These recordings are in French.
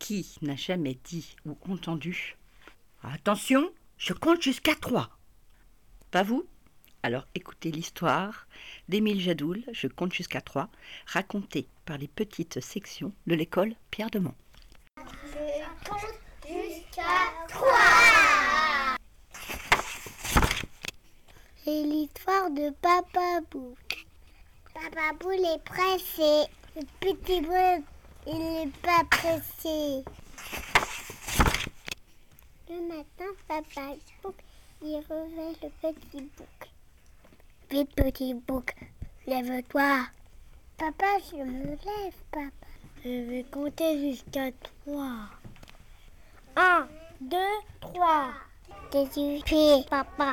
Qui n'a jamais dit ou entendu « Attention, je compte jusqu'à 3 ». Pas vous ? Alors écoutez l'histoire d'Émile Jadoul, Je compte jusqu'à 3, racontée par les petites sections de l'école Pierre de Mont. Je compte jusqu'à 3. C'est l'histoire de Papa Bouc. Papa Bouc est pressé. Le petit bouc, il n'est pas pressé. Le matin, Papa Bouc, il réveille le petit bouc. Vite, petit bouc, lève-toi. Papa, je me lève, papa. Je vais compter jusqu'à 3. 1, 2, 3. T'es pied, papa.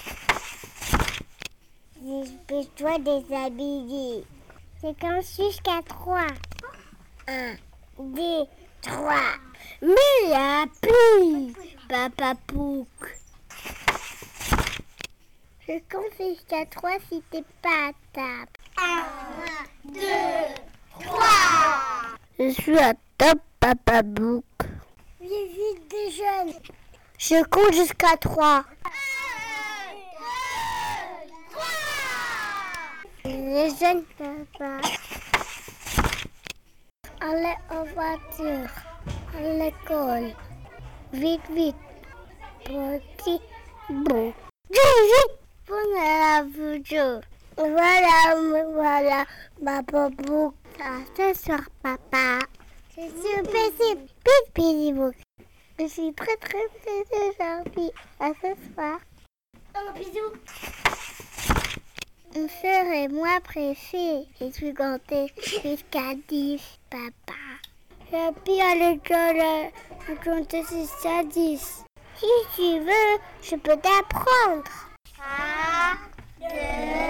Je dois déshabiller. Je compte jusqu'à 3. 1, 2, 3. Mais la pluie, Papa Bouc. Je compte jusqu'à 3 si t'es pas à table. 1, 2, 3. Je suis à table, Papa Bouc. Vite, déjeune. Je compte jusqu'à 3. 1, 2, 3. Déjeune, papa. Allez en voiture, à l'école. Vite. Petit bon. Vite. Pour la voiture. Voilà, Papa Bouc. À ce soir, papa. Je suis petit bouc. Je suis très pressée aujourd'hui. À ce soir. Oh, bisous. Mon frère et moi pressés. Je suis compté jusqu'à 10, papa. J'ai pu à l'école compter jusqu'à 10. Si tu veux, je peux t'apprendre. 1, 2,